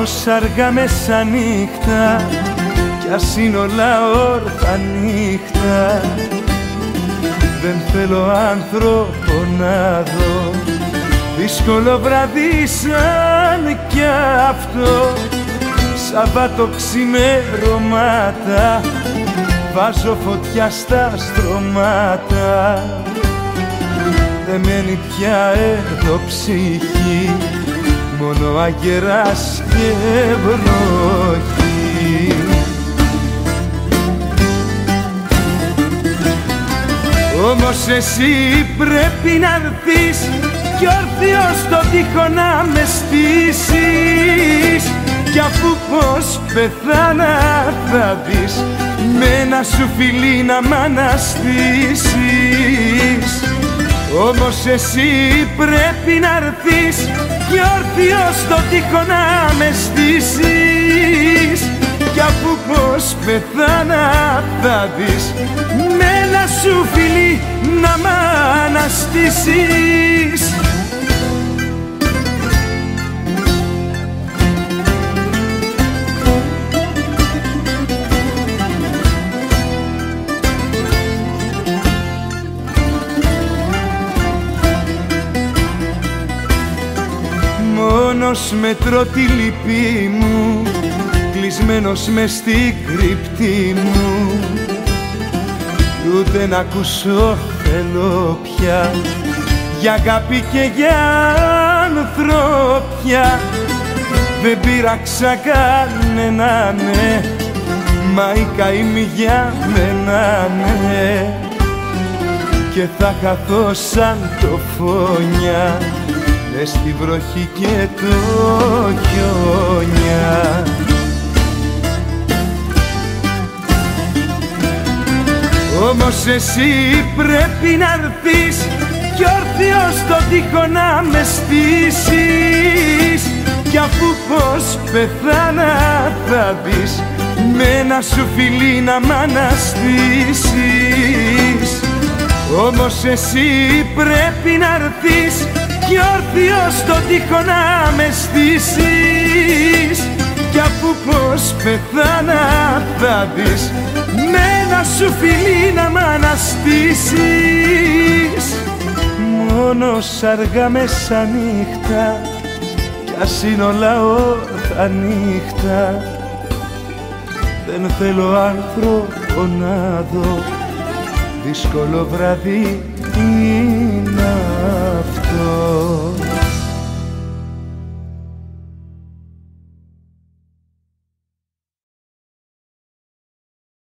Μόνος αργά μεσανύχτα κι ας είναι όλα όρθα νύχτα. Δεν θέλω άνθρωπο να δω δύσκολο βράδυ σαν κι αυτό. Σαββάτο ξημερώματα βάζω φωτιά στα στρώματα. Δεν μένει πια εδώ ψυχή, μόνο αγεράς και βροχή. Όμως εσύ πρέπει να έρθεις κι όρθιος στον τοίχο να με στήσεις. Κι αφού πως πεθάνα θα δεις με ένα σου φιλί να μ' αναστήσεις. Όμως εσύ πρέπει να έρθεις κι όρθιος στον τοίχο να με στήσεις. Κι αφού πως πεθάνα θα δεις με ένα σου φιλί να μ' αναστήσεις. Μόνος μετρώ τη λύπη μου, κλεισμένος μες στην κρύπτη μου. Ούτε να ακούσω θέλω πια για αγάπη και για ανθρωπιά. Δεν πείραξα κανένα ναι, μα η καημή για μένα ναι. Και θα χαθώ σαν το φωνιά μες στη βροχή και το χιόνια. Όμως εσύ πρέπει να έρθεις κι όρθιος στον τοίχο να με στήσεις. Κι αφού πως πεθάνα θα δεις με ένα σου φιλί να μ' αναστήσεις. Όμως εσύ πρέπει να έρθεις κι όρθιος στον τοίχο να με στήσεις. Κι αφού πως πεθάνα θα δεις με ένα σου φιλί να μ' αναστήσεις. Μόνος αργά μεσανύχτα κι ας είναι όλα όρθα νύχτα. Δεν θέλω άνθρωπο να δω δύσκολο βράδυ